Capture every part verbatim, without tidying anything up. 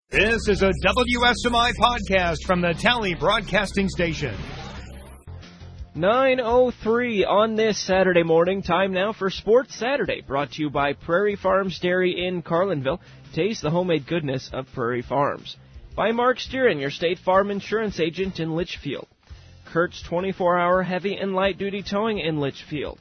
This is a W S M I podcast from the Tally Broadcasting Station. nine oh three on this Saturday morning. Time now for Sports Saturday, brought to you by Prairie Farms Dairy in Carlinville. Taste the homemade goodness of Prairie Farms. By Mark Steeran, your State Farm Insurance agent in Litchfield. Kurt's twenty-four hour heavy and light duty towing in Litchfield.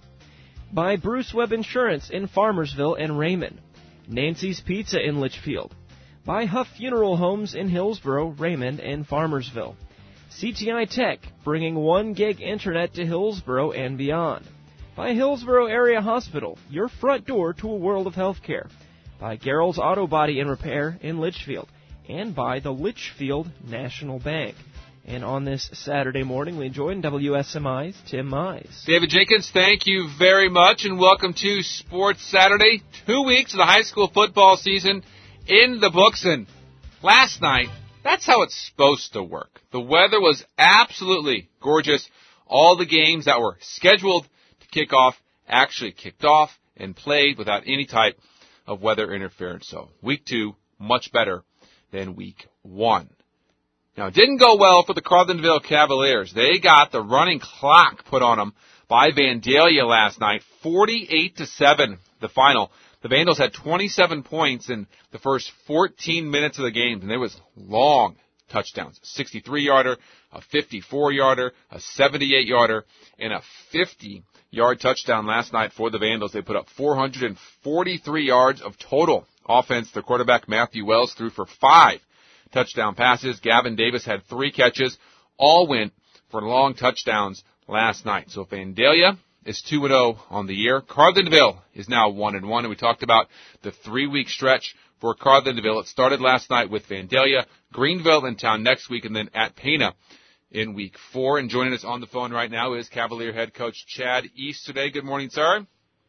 By Bruce Webb Insurance in Farmersville and Raymond. Nancy's Pizza in Litchfield. By Huff Funeral Homes in Hillsboro, Raymond, and Farmersville. C T I Tech, bringing one gig internet to Hillsboro and beyond. By Hillsboro Area Hospital, your front door to a world of healthcare. By Garrell's Auto Body and Repair in Litchfield. And by the Litchfield National Bank. And on this Saturday morning, we join W S M I's Tim Mize. David Jenkins, thank you very much, and welcome to Sports Saturday. Two weeks of the high school football season in the books, and last night, that's how it's supposed to work. The weather was absolutely gorgeous. All the games that were scheduled to kick off actually kicked off and played without any type of weather interference. So week two, much better than week one. Now, it didn't go well for the Carlinville Cavaliers. They got the running clock put on them by Vandalia last night, forty-eight to seven, the final. The Vandals had twenty-seven points in the first fourteen minutes of the game, and there was long touchdowns. A sixty-three yarder, a fifty-four yarder, a seventy-eight yarder, and a fifty yard touchdown last night for the Vandals. They put up four hundred forty-three yards of total offense. Their quarterback, Matthew Wells, threw for five touchdown passes. Gavin Davis had three catches. All went for long touchdowns last night. So Vandalia is two and oh on the year. Carlinville is now one and one, and we talked about the three-week stretch for Carlinville. It started last night with Vandalia, Greenville in town next week, and then at Pana in week four. And joining us on the phone right now is Cavalier head coach Chad Easterday. Good morning, sir.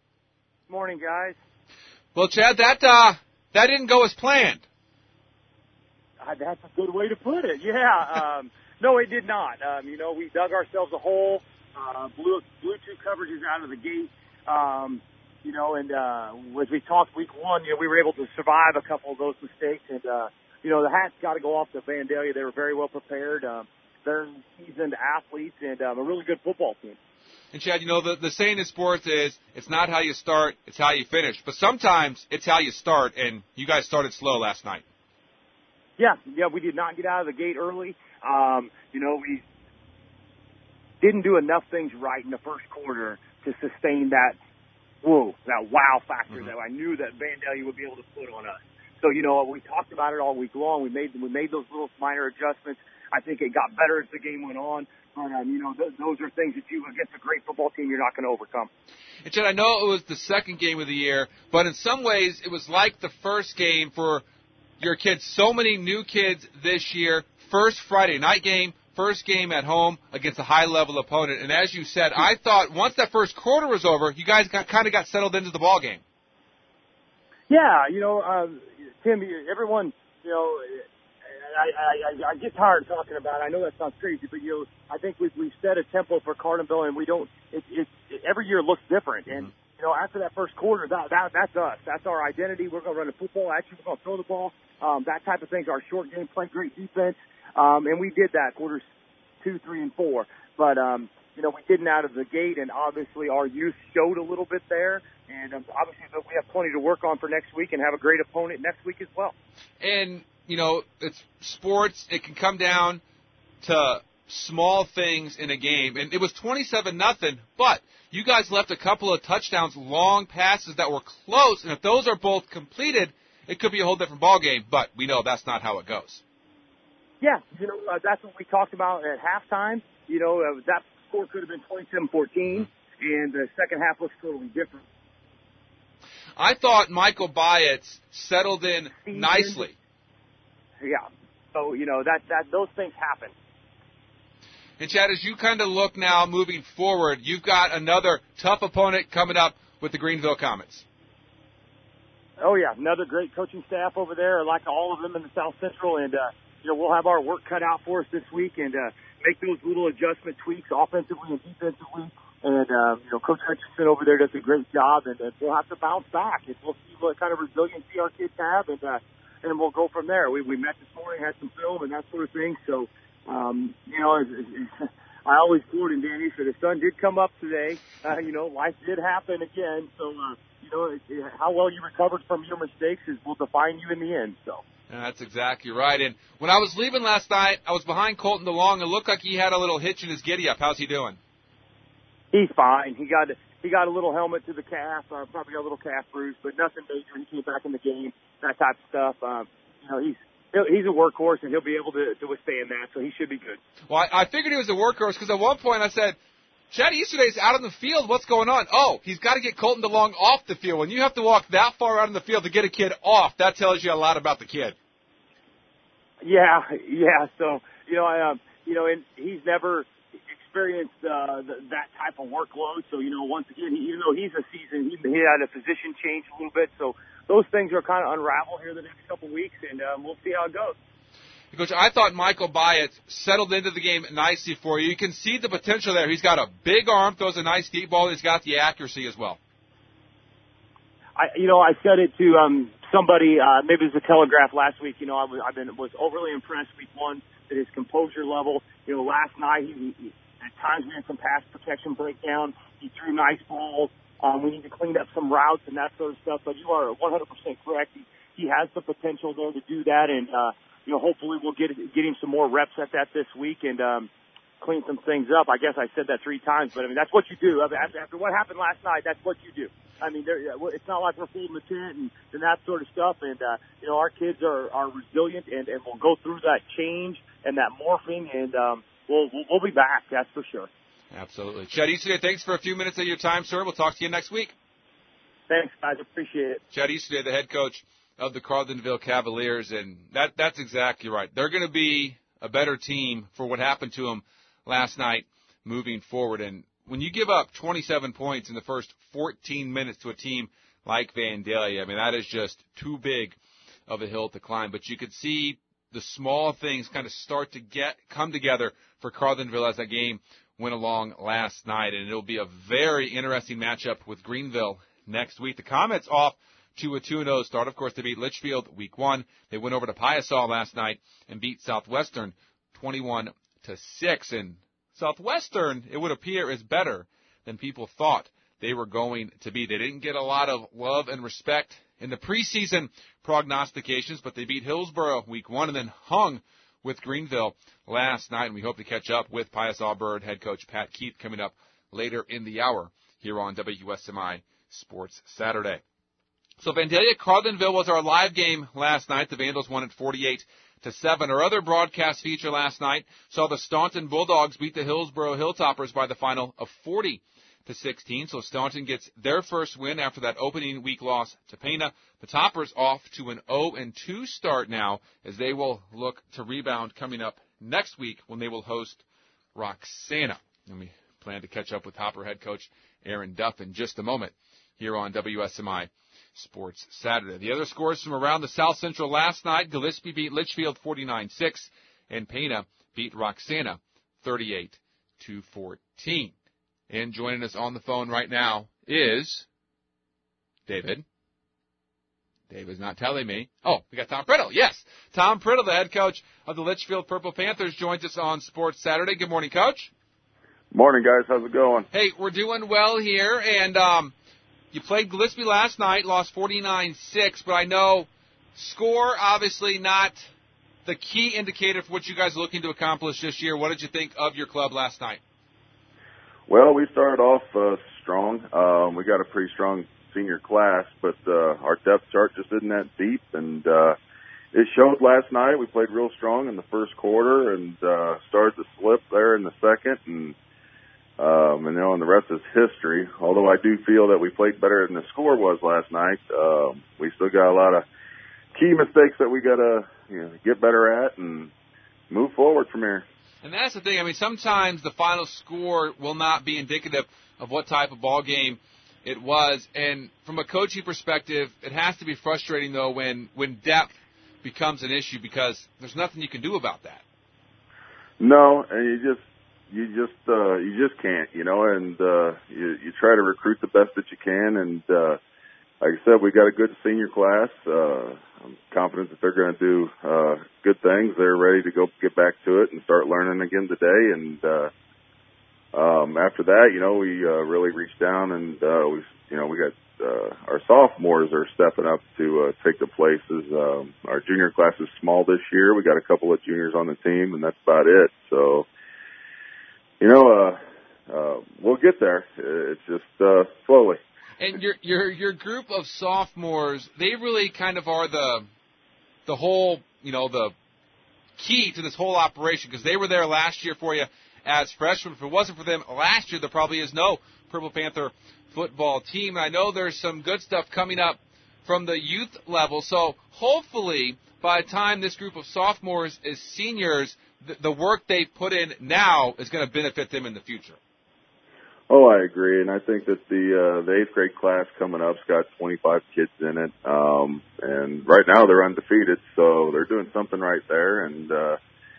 Morning, guys. Well, Chad, that uh, that didn't go as planned. Uh, that's a good way to put it. Yeah. Um, no, it did not. Um, you know, we dug ourselves a hole. Uh, blew, blew two coverages out of the gate, um, you know, and uh, as we talked week one, you know, we were able to survive a couple of those mistakes. And, uh, you know, the hat's got to go off to Vandalia. They were very well prepared. Um, they're seasoned athletes and um, a really good football team. And, Chad, you know, the, the saying in sports is it's not how you start, it's how you finish. But sometimes it's how you start, and you guys started slow last night. Yeah, yeah, we did not get out of the gate early. Um, you know, we didn't do enough things right in the first quarter to sustain that, whoa, that wow factor mm-hmm. that I knew that Vandalia would be able to put on us. So, you know, we talked about it all week long. We made we made those little minor adjustments. I think it got better as the game went on. But, um, you know, th- those are things that you, against a great football team, you're not going to overcome. And, Chad, I know it was the second game of the year, but in some ways it was like the first game for your kids. So many new kids this year. First Friday night game. First game at home against a high-level opponent. And as you said, I thought once that first quarter was over, you guys got, kind of got settled into the ball game. Yeah, you know, uh, Tim, everyone, you know, I, I, I, I get tired talking about it. I know that sounds crazy, but, you know, I think we've, we've set a tempo for Carlinville, and we don't it, – it, it, every year looks different. And, you know, after that first quarter, that, that that's us. That's our identity. We're going to run the football. Actually, we're going to throw the ball. Um, that type of thing is our short game, play great defense. Um, and we did that quarters two, three, and four. But, um, you know, we didn't out of the gate, and obviously our youth showed a little bit there. And um, obviously we have plenty to work on for next week and have a great opponent next week as well. And, you know, it's sports. It can come down to small things in a game. And it was twenty-seven nothing, but you guys left a couple of touchdowns, long passes that were close. And if those are both completed, it could be a whole different ball game. But we know that's not how it goes. Yeah, you know, uh, that's what we talked about at halftime. You know, uh, that score could have been twenty-seven fourteen, and the second half looks totally different. I thought Michael Byetts settled in Season. nicely. Yeah. So, you know, that, that those things happen. And, Chad, as you kind of look now moving forward, you've got another tough opponent coming up with the Greenville Comets. Oh, yeah, another great coaching staff over there, like all of them in the South Central, and, uh, you know, we'll have our work cut out for us this week and uh, make those little adjustment tweaks offensively and defensively. And, um, you know, Coach Hutchinson over there does a great job, and, and we'll have to bounce back. And we'll see what kind of resiliency our kids have. And, uh, and we'll go from there. We we met this morning, had some film and that sort of thing. So, um, you know, it's, it's, I always quote him, Danny, so the sun did come up today. Uh, you know, life did happen again. So, uh, you know, it, it, how well you recovered from your mistakes is will define you in the end. So. Yeah, that's exactly right. And when I was leaving last night, I was behind Colton DeLong. It looked like he had a little hitch in his giddy-up. How's he doing? He's fine. He got he got a little helmet to the calf, uh, probably got a little calf bruise, but nothing major. He came back in the game, that type of stuff. Um, you know, he's he's a workhorse, and he'll be able to, to withstand that, so he should be good. Well, I, I figured he was a workhorse because at one point I said, Chad Easterday's out on the field. What's going on? Oh, he's got to get Colton DeLong off the field. When you have to walk that far out on the field to get a kid off, that tells you a lot about the kid. Yeah, yeah. So you know, I, um, you know, and he's never experienced uh, th- that type of workload. So you know, once again, he, even though he's a season, he, he had a position change a little bit. So those things are kind of unravel here the next couple of weeks, and um, we'll see how it goes. Coach, I thought Michael Byatt settled into the game nicely for you. You can see the potential there. He's got a big arm, throws a nice deep ball, and he's got the accuracy as well. I, you know, I said it to um, somebody, uh, maybe it was a Telegraph last week. You know, I was, I've been was overly impressed week one at his composure level. You know, last night he, he at times we had some pass protection breakdown. He threw nice balls. Um, we need to clean up some routes and that sort of stuff. But you are one hundred percent correct. He, he has the potential there to do that, and uh, you know, hopefully we'll get get him some more reps at that this week and um, clean some things up. I guess I said that three times, but I mean that's what you do. After, after what happened last night, that's what you do. I mean, it's not like we're folding the tent and, and that sort of stuff. And, uh, you know, our kids are, are resilient and, and we'll go through that change and that morphing, and um, we'll, we'll we'll be back, that's for sure. Absolutely. Chad Easterday, thanks for a few minutes of your time, sir. We'll talk to you next week. Thanks, guys. Appreciate it. Chad Easterday, the head coach of the Carlinville Cavaliers, and that that's exactly right. They're going to be a better team for what happened to them last night moving forward. And when you give up twenty-seven points in the first fourteen minutes to a team like Vandalia, I mean, that is just too big of a hill to climb. But you could see the small things kind of start to get come together for Carlinville as that game went along last night. And it'll be a very interesting matchup with Greenville next week. The Comets off to a two and oh start. Of course, they beat Litchfield week one. They went over to Piasaw last night and beat Southwestern twenty-one to six. And Southwestern, it would appear, is better than people thought they were going to be. They didn't get a lot of love and respect in the preseason prognostications, but they beat Hillsborough week one and then hung with Greenville last night. And we hope to catch up with Piasaw Bird head coach Pat Keith coming up later in the hour here on W S M I Sports Saturday. So Vandalia Carlinville was our live game last night. The Vandals won at forty-eight to seven. Our other broadcast feature last night saw the Staunton Bulldogs beat the Hillsborough Hilltoppers by the final of forty to sixteen. So Staunton gets their first win after that opening week loss to Pana. The Toppers off to an oh and two start now as they will look to rebound coming up next week when they will host Roxana. And we plan to catch up with Hopper head coach Aaron Duff in just a moment here on W S M I Sports Saturday. The other scores from around the South Central last night: Gillespie beat Litchfield forty-nine six, and Pana beat Roxana thirty-eight to fourteen. And joining us on the phone right now is David. David's not telling me. Oh, we got Tom Priddle. Yes, Tom Priddle, the head coach of the Litchfield Purple Panthers, joins us on Sports Saturday. Good morning, Coach. Morning, guys. How's it going? Hey, we're doing well here, and um, you played Gillespie last night, lost forty-nine six, but I know score obviously not the key indicator for what you guys are looking to accomplish this year. What did you think of your club last night? Well, we started off uh, strong. Um, we got a pretty strong senior class, but uh, our depth chart just isn't that deep, and uh, it showed last night. We played real strong in the first quarter and uh, started to slip there in the second, and Um, and, you know, and the rest is history. Although I do feel that we played better than the score was last night, um, we still got a lot of key mistakes that we got to you know, get better at and move forward from here. And that's the thing. I mean, sometimes the final score will not be indicative of what type of ball game it was. And from a coaching perspective, it has to be frustrating, though, when, when depth becomes an issue because there's nothing you can do about that. No, and you just You just uh, you just can't, you know, and uh, you, you try to recruit the best that you can. And uh, like I said, we got a good senior class. Uh, I'm confident that they're going to do uh, good things. They're ready to go get back to it and start learning again today. And uh, um, after that, you know, we uh, really reached down and uh, we, you know, we got uh, our sophomores are stepping up to uh, take the places. Um, our junior class is small this year. We got a couple of juniors on the team, and that's about it. So, you know, uh, uh, we'll get there. It's just uh, slowly. And your your your group of sophomores, they really kind of are the the whole, you know, the key to this whole operation, because they were there last year for you as freshmen. If it wasn't for them last year, there probably is no Purple Panther football team. And I know there's some good stuff coming up from the youth level. So hopefully by the time this group of sophomores is seniors, the, the work they put in now is going to benefit them in the future. Oh, I agree, and I think that the uh, the eighth grade class coming up's got twenty-five kids in it, um, and right now they're undefeated, so they're doing something right there. And uh,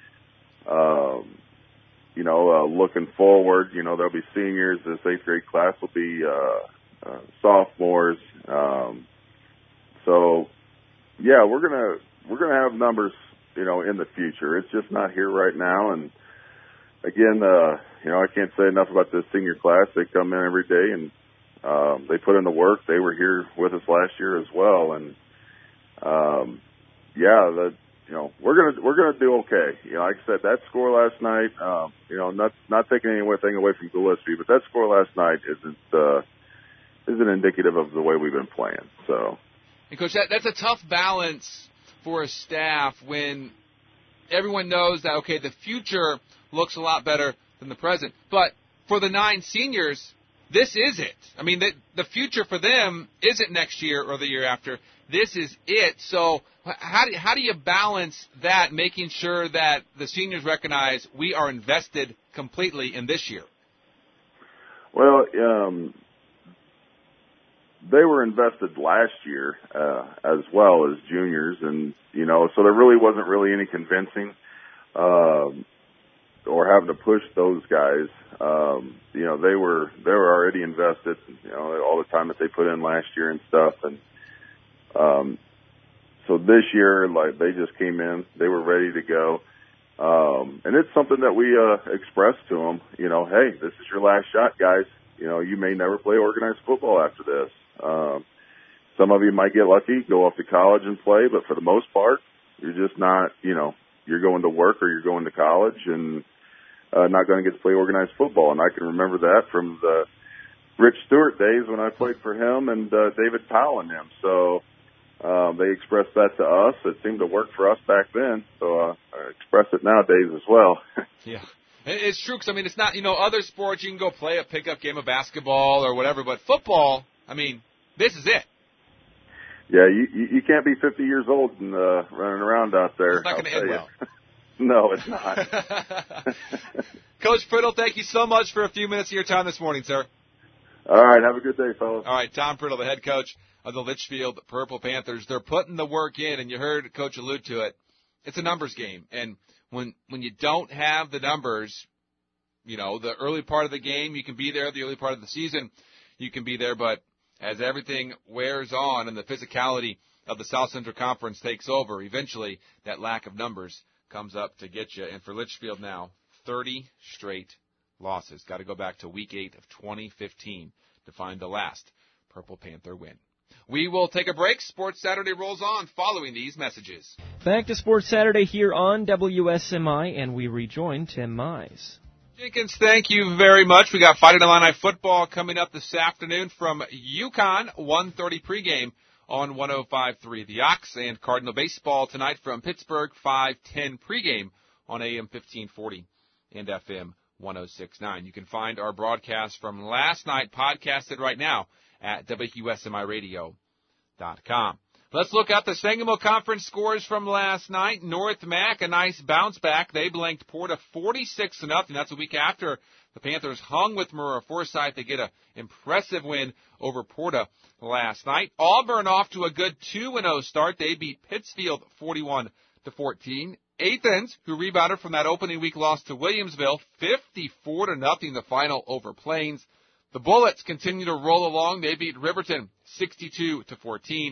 um, you know, uh, looking forward, you know, there'll be seniors. This eighth grade class will be uh, uh, sophomores. Um, so, yeah, we're gonna we're gonna have numbers, you know, in the future. It's just not here right now, and again, uh, you know, I can't say enough about the senior class. They come in every day and um, they put in the work. They were here with us last year as well, and um, yeah, the you know we're gonna we're gonna do okay. You know, like I said, that score last night. Um, you know, not not taking anything away from Gillespie, but that score last night isn't uh, isn't indicative of the way we've been playing. So, and Coach, that, that's a tough balance for a staff when everyone knows that okay, the future looks a lot better than the present. But for the nine seniors, this is it. I mean, the, the future for them isn't next year or the year after. This is it. So how do, how do you balance that, making sure that the seniors recognize we are invested completely in this year? Well, um, they were invested last year uh, as well as juniors, and, you know, so there really wasn't really any convincing um, or having to push those guys. Um, you know, they were they were already invested, you know, all the time that they put in last year and stuff. And um, so this year, like, they just came in. They were ready to go. Um, and it's something that we uh, expressed to them, you know, hey, this is your last shot, guys. You know, you may never play organized football after this. Um, some of you might get lucky, go off to college and play, but for the most part, you're just not, you know, you're going to work or you're going to college and uh, not going to get to play organized football. And I can remember that from the Rich Stewart days when I played for him and uh, David Powell and them. So um, they expressed that to us. It seemed to work for us back then. So uh, I express it nowadays as well. Yeah. It's true, because, I mean, it's not, you know, other sports, you can go play a pickup game of basketball or whatever, but football, I mean, this is it. Yeah, you you can't be fifty years old and uh, running around out there. It's not going to end well. No, it's not. Coach Priddle, thank you so much for a few minutes of your time this morning, sir. All right, have a good day, fellas. All right, Tom Priddle, the head coach of the Litchfield Purple Panthers. They're putting the work in, and you heard Coach allude to it. It's a numbers game, and when when you don't have the numbers, you know, the early part of the game, you can be there. The early part of the season, you can be there, but as everything wears on and the physicality of the South Central Conference takes over, eventually that lack of numbers comes up to get you. And for Litchfield now, thirty straight losses. Got to go back to week eight of twenty fifteen to find the last Purple Panther win. We will take a break. Sports Saturday rolls on following these messages. Back to Sports Saturday here on W S M I, and we rejoin Tim Mize. Jenkins, thank you very much. We got Fighting Illini football coming up this afternoon from UConn, one thirty pregame on one oh five point three The Ox, and Cardinal baseball tonight from Pittsburgh, five ten pregame on A M fifteen forty and F M one oh six point nine. You can find our broadcast from last night podcasted right now at W S M I radio dot com. Let's look at the Sangamo Conference scores from last night. North Mac, a nice bounce back. They blanked Porta forty-six to nothing. That's a week after the Panthers hung with Maroa Forsyth. They get an impressive win over Porta last night. Auburn off to a good two and oh start. They beat Pittsfield forty-one to fourteen. Athens, who rebounded from that opening week loss to Williamsville, fifty-four to nothing the final over Plains. The Bullets continue to roll along. They beat Riverton sixty-two to fourteen.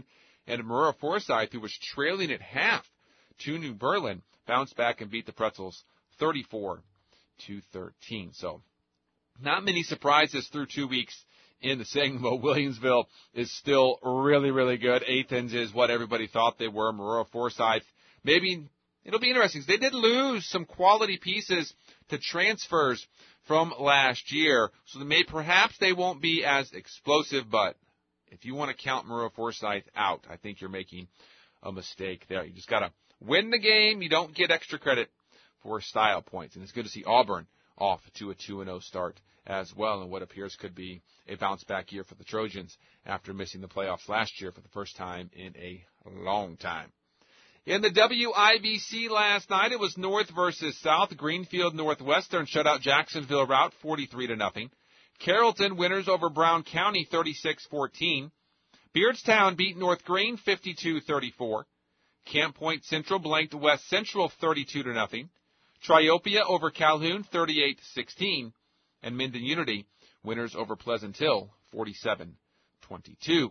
And Maroa Forsyth, who was trailing at half to New Berlin, bounced back and beat the Pretzels thirty-four to thirteen. So not many surprises through two weeks in the Sangamo. Williamsville is still really, really good. Athens is what everybody thought they were. Maroa Forsyth, maybe it'll be interesting. They did lose some quality pieces to transfers from last year, so they may, perhaps they won't be as explosive, but if you want to count Maroa Forsyth out, I think you're making a mistake there. You just got to win the game. You don't get extra credit for style points, and it's good to see Auburn off to a two and oh start as well, and what appears could be a bounce-back year for the Trojans after missing the playoffs last year for the first time in a long time. In the W I B C last night, it was North versus South. Greenfield Northwestern shut out Jacksonville Route forty-three to nothing. Carrollton winners over Brown County thirty-six fourteen. Beardstown beat North Green fifty-two thirty-four. Camp Point Central blanked West Central thirty-two to nothing. Triopia over Calhoun thirty-eight sixteen. And Minden Unity winners over Pleasant Hill forty-seven twenty-two.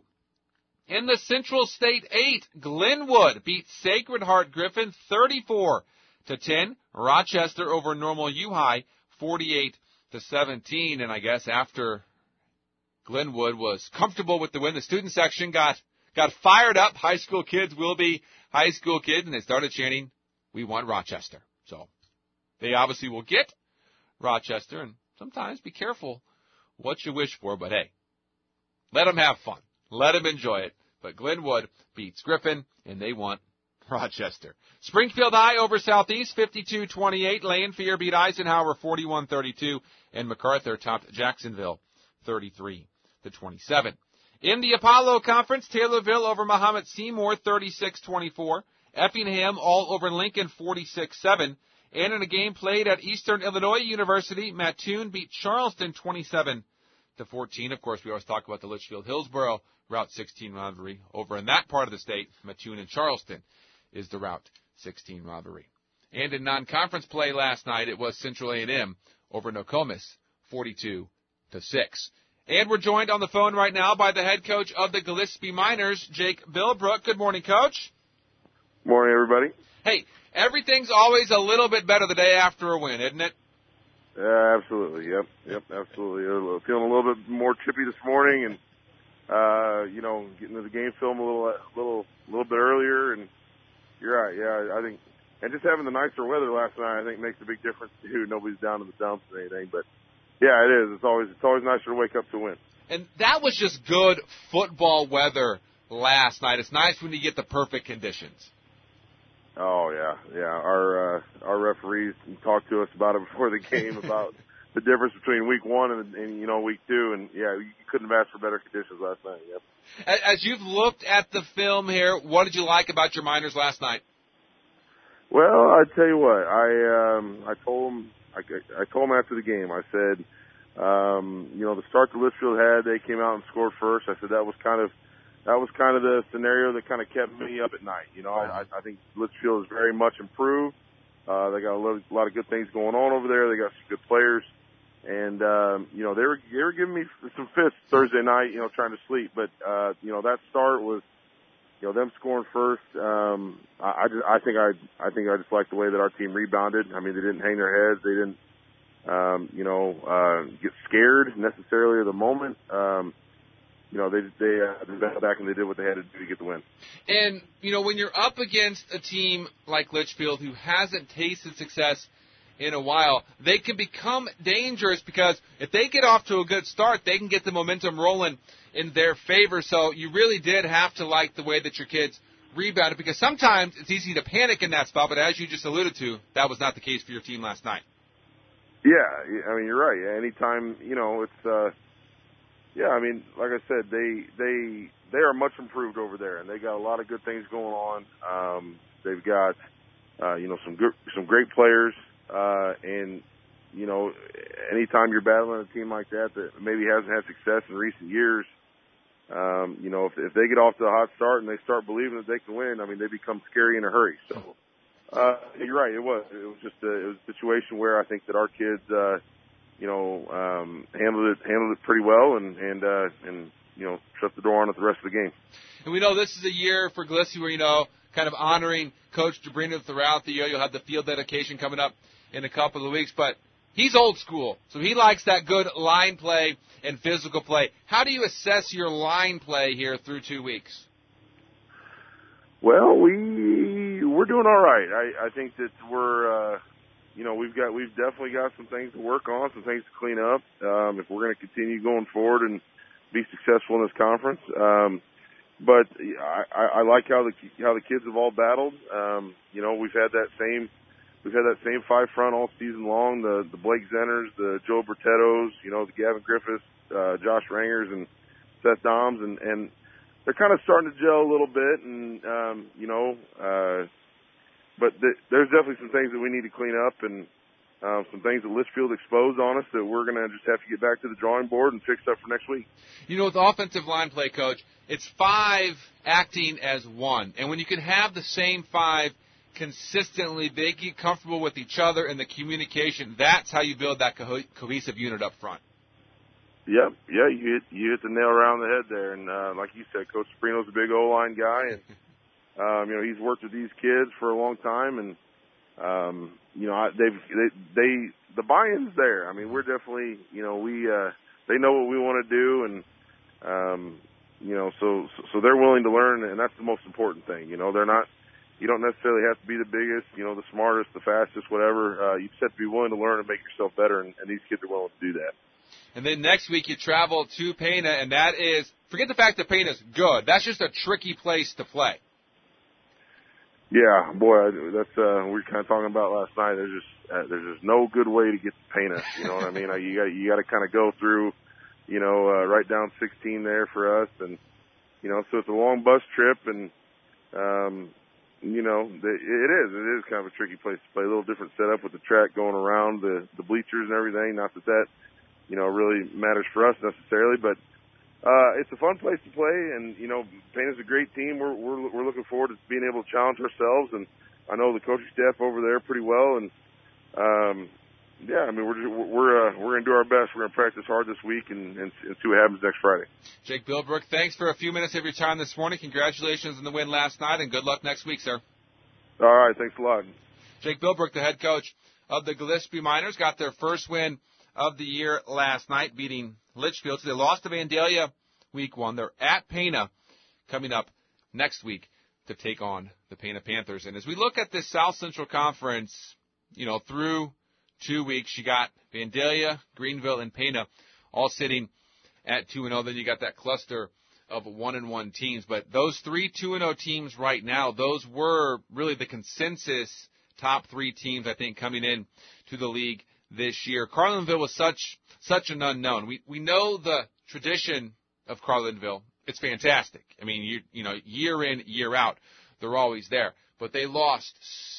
In the Central State eight, Glenwood beat Sacred Heart Griffin thirty-four to ten. Rochester over Normal U High forty-eight to seventeen. And I guess after Glenwood was comfortable with the win, the student section got got fired up. High school kids will be high school kids, and they started chanting, "We want Rochester." So they obviously will get Rochester, and sometimes be careful what you wish for, but hey, let them have fun. Let them enjoy it. But Glenwood beats Griffin, and they want Rochester. Springfield High over Southeast, fifty-two twenty-eight. Lanphier beat Eisenhower, forty-one thirty-two. And MacArthur topped Jacksonville, thirty-three to twenty-seven. In the Apollo Conference, Taylorville over Muhammad Seymour, thirty-six twenty-four. Effingham all over Lincoln, forty-six seven. And in a game played at Eastern Illinois University, Mattoon beat Charleston, twenty-seven to fourteen. Of course, we always talk about the Litchfield-Hillsboro Route sixteen rivalry. Over in that part of the state, Mattoon and Charleston is the Route sixteen rivalry. And in non-conference play last night, it was Central A and M over Nokomis, forty-two to six. And we're joined on the phone right now by the head coach of the Gillespie Miners, Jake Bilbrook. Good morning, Coach. Morning, everybody. Hey, everything's always a little bit better the day after a win, isn't it? Uh, absolutely. Yep. Yep. Absolutely. Uh, feeling a little bit more chippy this morning, and uh, you know, getting to the game film a little, little, little bit earlier. And you're right. Yeah, I think, and just having the nicer weather last night, I think makes a big difference too. Nobody's down in the dumps or anything, but yeah, it is. It's always, it's always nicer to wake up to win. And that was just good football weather last night. It's nice when you get the perfect conditions. Oh yeah, yeah. Our uh, our referees talked to us about it before the game about the difference between week one and, and you know week two, and yeah, you couldn't have asked for better conditions last night. Yep. As you've looked at the film here, what did you like about your Miners last night? Well, I tell you what, I um, I told them I, I told them after the game. I said, um, you know, the start that Litchfield had, they came out and scored first. I said that was kind of. That was kind of the scenario that kind of kept me up at night. You know, I, I think Litchfield is very much improved. Uh, they got a lot, a lot of good things going on over there. They got some good players, and um, you know they were they were giving me some fits Thursday night. You know, trying to sleep, but uh, you know that start was, you know, them scoring first. Um, I, I, just, I think I I think I just liked the way that our team rebounded. I mean, they didn't hang their heads. They didn't, um, you know, uh, get scared necessarily at the moment. Um, You know, they they uh, they battled back and they did what they had to do to get the win. And, you know, when you're up against a team like Litchfield who hasn't tasted success in a while, they can become dangerous because if they get off to a good start, they can get the momentum rolling in their favor. So you really did have to like the way that your kids rebounded because sometimes it's easy to panic in that spot, but as you just alluded to, that was not the case for your team last night. Yeah, I mean, you're right. Anytime, you know, it's uh, – yeah, I mean, like I said, they they they are much improved over there, and they got a lot of good things going on. Um, they've got uh, you know some good, some great players, uh, and you know, anytime you're battling a team like that that maybe hasn't had success in recent years, um, you know, if, if they get off to a hot start and they start believing that they can win, I mean, they become scary in a hurry. So uh, you're right, it was it was just a, it was a situation where I think that our kids. Uh, you know, um, handled it, handled it pretty well and, and, uh, and, you know, shut the door on it the rest of the game. And we know this is a year for Gillespie where, you know, kind of honoring Coach Jabrino throughout the year. You'll have the field dedication coming up in a couple of weeks, but he's old school, so he likes that good line play and physical play. How do you assess your line play here through two weeks? Well, we we're doing all right. I, I think that we're, uh, you know, we've got we've definitely got some things to work on, some things to clean up. Um, if we're going to continue going forward and be successful in this conference, um, but I, I, I like how the how the kids have all battled. Um, you know, we've had that same we've had that same five front all season long. The the Blake Zenners, the Joe Bertettos, you know, the Gavin Griffiths, uh, Josh Rangers, and Seth Doms, and and they're kind of starting to gel a little bit, and, um, you know, uh, but th- there's definitely some things that we need to clean up, and uh, some things that Litchfield exposed on us that we're going to just have to get back to the drawing board and fix up for next week. You know, with offensive line play, Coach, it's five acting as one, and when you can have the same five consistently, they get comfortable with each other and the communication, that's how you build that co- cohesive unit up front. Yep, yeah, you hit you hit the nail around the head there, and uh, like you said, Coach Sprino's a big O-line guy, and um, you know he's worked with these kids for a long time, and um, you know I, they've they, they the buy-in's there. I mean, we're definitely you know we uh, they know what we want to do, and um, you know so so they're willing to learn, and that's the most important thing. You know, they're not. You don't necessarily have to be the biggest, you know, the smartest, the fastest, whatever. Uh, you just have to be willing to learn and make yourself better, and, and these kids are willing to do that. And then next week you travel to Pana, and that is, forget the fact that Pana's good. That's just a tricky place to play. Yeah, boy, that's uh, we were kind of talking about last night. There's just uh, there's just no good way to get to Pana. You know what I mean? You got you got to kind of go through, you know, uh, right down sixteen there for us, and you know, so it's a long bus trip, and um, you know, it is it is kind of a tricky place to play. A little different setup with the track going around the the bleachers and everything. Not that that you know, really matters for us necessarily, but uh, it's a fun place to play, and you know, Payne's a great team. We're we're we're looking forward to being able to challenge ourselves, and I know the coaching staff over there pretty well, and um, yeah, I mean, we're just, we're uh, we're gonna do our best. We're gonna practice hard this week, and, and, and see what happens next Friday. Jake Bilbrook, thanks for a few minutes of your time this morning. Congratulations on the win last night, and good luck next week, sir. All right, thanks a lot. Jake Bilbrook, the head coach of the Gillespie Miners, got their first win of the year last night, beating Litchfield. So they lost to Vandalia week one. They're at Pana coming up next week to take on the Pana Panthers. And as we look at this South Central Conference, you know, through two weeks, you got Vandalia, Greenville, and Pana all sitting at two and oh. Then you got that cluster of one and one teams. But those three two and oh teams right now, those were really the consensus top three teams, I think, coming in to the league this year. Carlinville was such such an unknown. We we know the tradition of Carlinville. It's fantastic. I mean, you you know, year in, year out, they're always there. But they lost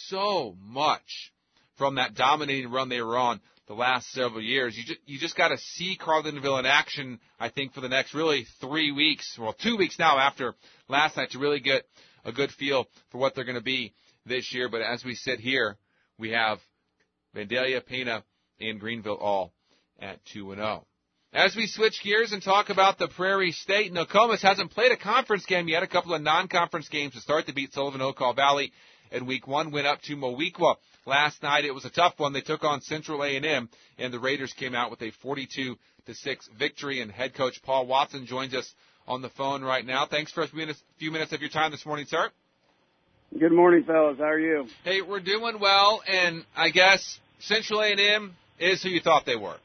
so much from that dominating run they were on the last several years. You just you just got to see Carlinville in action, I think, for the next really three weeks, well, two weeks now after last night to really get a good feel for what they're going to be this year. But as we sit here, we have Vandalia, Pana, and Greenville all at two and oh. As we switch gears and talk about the Prairie State, Nokomis hasn't played a conference game yet. A couple of non-conference games to start to beat Sullivan Oakall Valley in week one. Went up to Moweaqua last night. It was a tough one. They took on Central A and M, and the Raiders came out with a forty-two to six victory. And head coach Paul Watson joins us on the phone right now. Thanks for a few minutes of your time this morning, sir. Good morning, fellas. How are you? Hey, we're doing well, and I guess Central A and M is who you thought they were.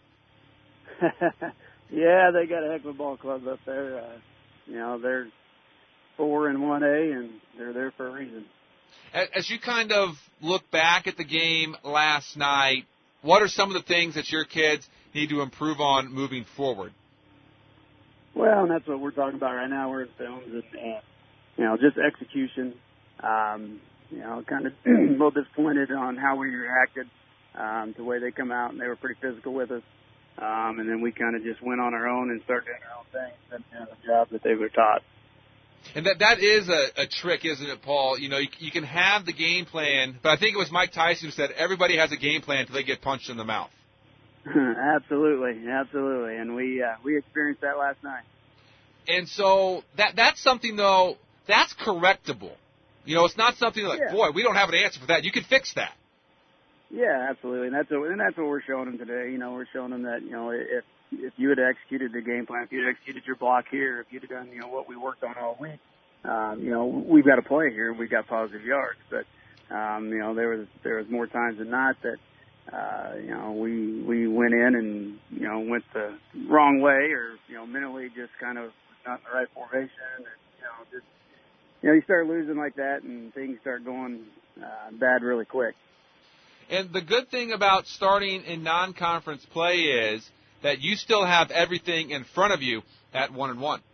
Yeah, they got a heck of a ball club up there. Uh, you know, they're four and one A, and they're there for a reason. As you kind of look back at the game last night, what are some of the things that your kids need to improve on moving forward? Well, and that's what we're talking about right now. We're in films, and, and you know, just execution. Um, you know, kind of a little disappointed on how we reacted um, to the way they come out, and they were pretty physical with us. Um, and then we kind of just went on our own and started doing our own thing, and you know, the job that they were taught. And that that is a, a trick, isn't it, Paul? You know, you, you can have the game plan, but I think it was Mike Tyson who said everybody has a game plan until they get punched in the mouth. Absolutely, absolutely, and we uh, we experienced that last night. And so that that's something, though, that's correctable. You know, it's not something like, yeah. boy, we don't have an answer for that. You can fix that. Yeah, absolutely, and that's what, and that's what we're showing them today. You know, we're showing them that, you know, if if you had executed the game plan, if you had executed your block here, if you'd have done, you know, what we worked on all week, um, you know, we've got a play here, we've got positive yards. But um, you know, there was there was more times than not that uh, you know we we went in and you know went the wrong way, or you know mentally just kind of not in the right formation, and you know just you know you start losing like that, and things start going uh, bad really quick. And the good thing about starting in non-conference play is that you still have everything in front of you at one and one.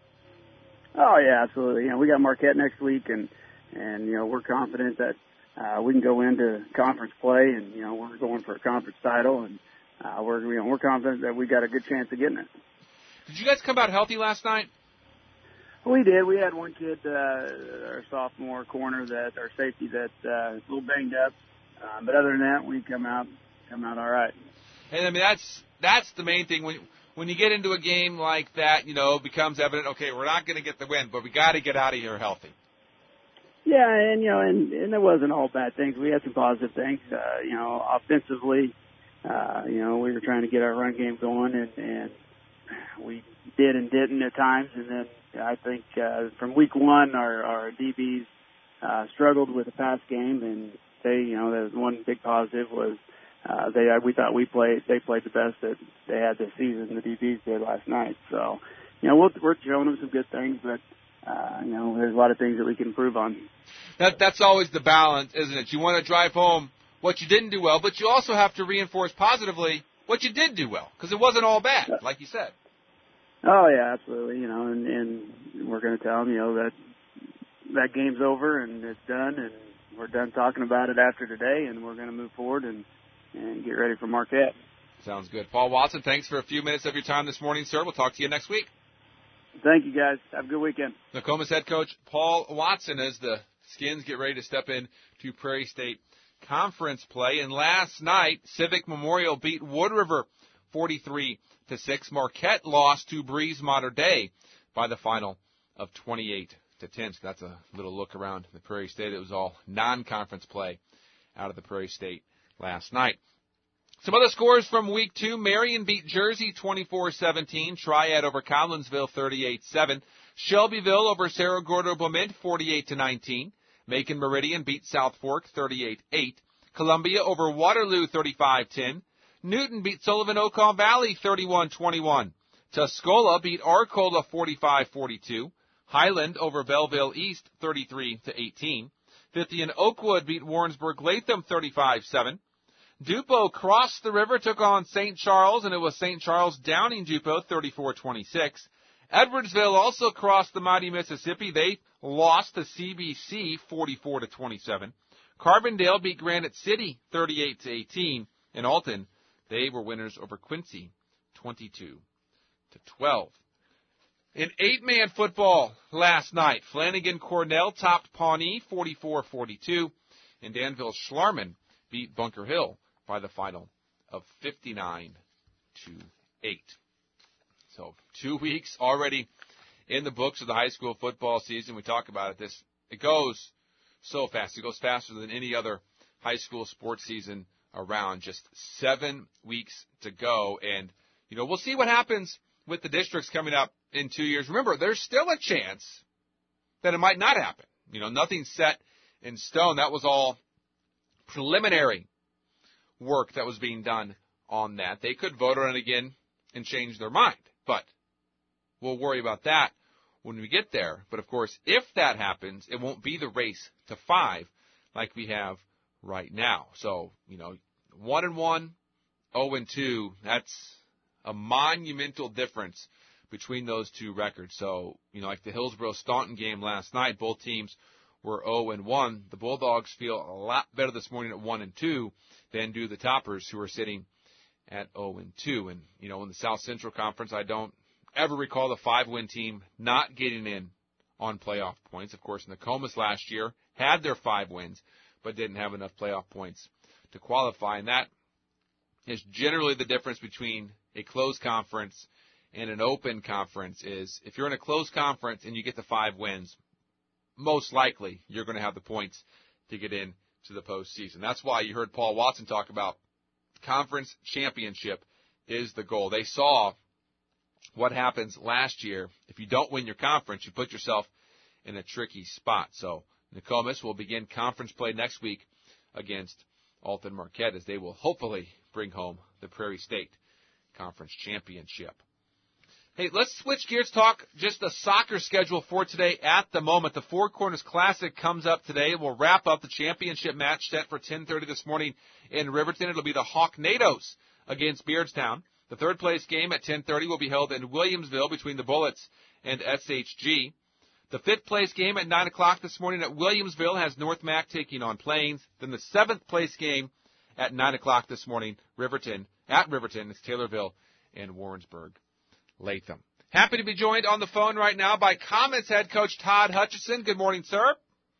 Oh yeah, absolutely. You know, we got Marquette next week, and and you know we're confident that uh, we can go into conference play, and you know we're going for a conference title, and uh, we're you know we're confident that we got a good chance of getting it. Did you guys come out healthy last night? We did. We had one kid, uh, our sophomore corner, that our safety that uh, is a little banged up. Um, but other than that, we come out come out all right. And I mean that's that's the main thing when when you get into a game like that, you know, it becomes evident. Okay, we're not going to get the win, but we got to get out of here healthy. Yeah, and you know, and, and it wasn't all bad things. We had some positive things. Uh, you know, offensively, uh, you know, we were trying to get our run game going, and, and we did and didn't at times. And then I think uh, from week one, our our D Bs uh, struggled with the pass game, and they, you know, the one big positive was uh, they. We thought we played. They played the best that they had this season. The D Bs did last night. So, you know, we'll, we're showing them some good things, but uh, you know, there's a lot of things that we can improve on. That that's always the balance, isn't it? You want to drive home what you didn't do well, but you also have to reinforce positively what you did do well, because it wasn't all bad, like you said. Oh yeah, absolutely. You know, and, and we're going to tell them, you know, that that game's over and it's done, and we're done talking about it after today, and we're going to move forward and, and get ready for Marquette. Sounds good. Paul Watson, thanks for a few minutes of your time this morning, sir. We'll talk to you next week. Thank you, guys. Have a good weekend. Nokomis head coach Paul Watson as the Skins get ready to step in to Prairie State Conference play. And last night, Civic Memorial beat Wood River forty-three to six. Marquette lost to Breeze Mater Dei by the final of twenty-eight to ten. So that's a little look around the Prairie State. It was all non-conference play out of the Prairie State last night. Some other scores from week two. Marion beat Jersey twenty-four seventeen. Triad over Collinsville thirty-eight seven. Shelbyville over Cerro Gordo Beaumont forty-eight to nineteen. Macon Meridian beat South Fork thirty-eight eight. Columbia over Waterloo thirty-five ten. Newton beat Sullivan Oconn Valley thirty-one twenty-one. Tuscola beat Arcola forty-five forty-two. Highland over Belleville East thirty-three to eighteen. fifty and Oakwood beat Warrensburg Latham thirty-five seven. Dupo crossed the river, took on Saint Charles, and it was Saint Charles downing Dupo thirty-four twenty-six. Edwardsville also crossed the mighty Mississippi. They lost to C B C forty-four to twenty-seven. Carbondale beat Granite City thirty-eight to eighteen. And Alton, they were winners over Quincy twenty-two to twelve. In eight-man football last night, Flanagan Cornell topped Pawnee forty-four forty-two, and Danville Schlarman beat Bunker Hill by the final of fifty-nine to eight. So two weeks already in the books of the high school football season. We talk about it. This it goes so fast. It goes faster than any other high school sports season around. Just seven weeks to go, and you know we'll see what happens with the districts coming up in two years. Remember, there's still a chance that it might not happen. You know, nothing's set in stone. That was all preliminary work that was being done on that. They could vote on it again and change their mind, but we'll worry about that when we get there. But, of course, if that happens, it won't be the race to five like we have right now. So, you know, one and one, oh and two, that's a monumental difference between those two records. So, you know, like the Hillsborough-Staunton game last night, both teams were oh and one. The Bulldogs feel a lot better this morning at one and two than do the Toppers, who are sitting at oh and two. And, you know, in the South Central Conference, I don't ever recall the five-win team not getting in on playoff points. Of course, Nokomis last year had their five wins, but didn't have enough playoff points to qualify. And that is generally the difference between a closed conference in an open conference is if you're in a closed conference and you get the five wins, most likely you're going to have the points to get in to the postseason. That's why you heard Paul Watson talk about conference championship is the goal. They saw what happens last year. If you don't win your conference, you put yourself in a tricky spot. So Nokomis will begin conference play next week against Alton Marquette as they will hopefully bring home the Prairie State Conference Championship. Hey, let's switch gears, talk just the soccer schedule for today at the moment. The Four Corners Classic comes up today. We'll wrap up the championship match set for ten thirty this morning in Riverton. It'll be the Hawknadoes against Beardstown. The third place game at ten thirty will be held in Williamsville between the Bullets and S H G. The fifth place game at nine o'clock this morning at Williamsville has North Mac taking on Plains. Then the seventh place game at nine o'clock this morning, Riverton, at Riverton, is Taylorville and Warrensburg Latham. Happy to be joined on the phone right now by Comets head coach Todd Hutchison. Good morning, sir.